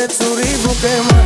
ছুরি বুকে মার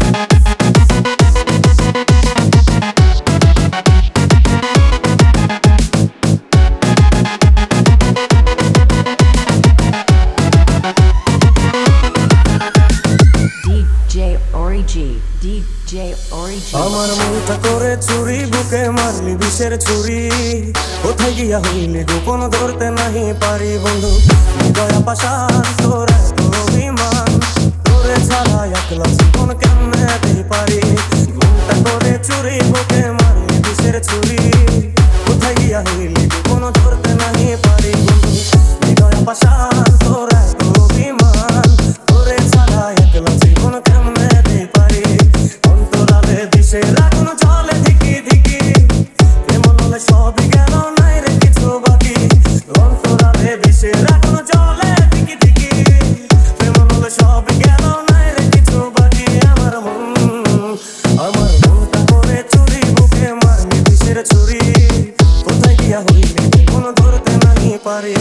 DJ Origi আমার মনটা করে চুরি বুকে মারলি বিষের ছুরি কোথায় গিয়া হইলি গোপন ধরতে নাহি পারি বন্ধু দয়া পাশান তোর এত অভিমান তোরে ছাড়া একলা জীবন কেমনে দিতে পারি মনটা করে চুরি বুকে মারলি বিষের ছুরি কোথায় গিয়া হইলি গোপন ধরতে নাহি পারি বন্ধু দয়া পাশান তোর এত অভিমান তোরে ছাড়া একলা জীবন কেমনে দিতে পারি দিশে রাখুন চলে ধিকি ধিকি এমন হলে সবই গেল নাই রে কিছু বাকি অন্তরালে দিশে রাখুন চলে ধিকি ধিকি এমন হলে সবই গেল নাই রে কিছু বাকি আমার মনটা করে চুরি বুকে মারলি বিষের ছুরি কোথায় গিয়া হইলি কোনো ধরতে নাহি পারি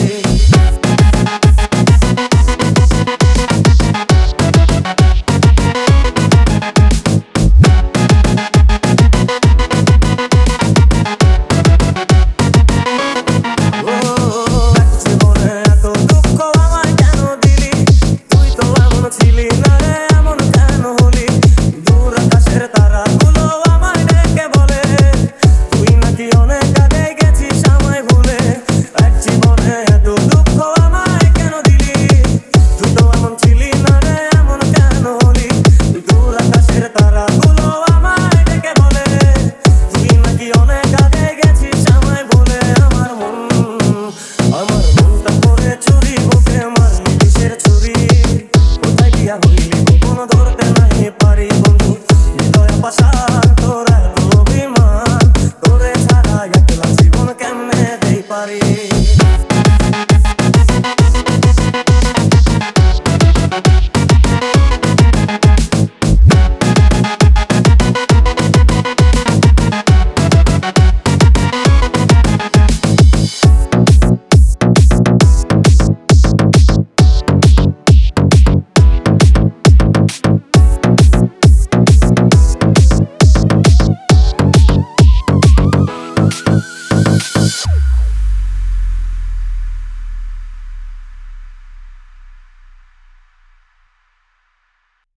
হইলি কোনো ধরতে নাহি পারি বন্ধু দয়া পাশান তোরা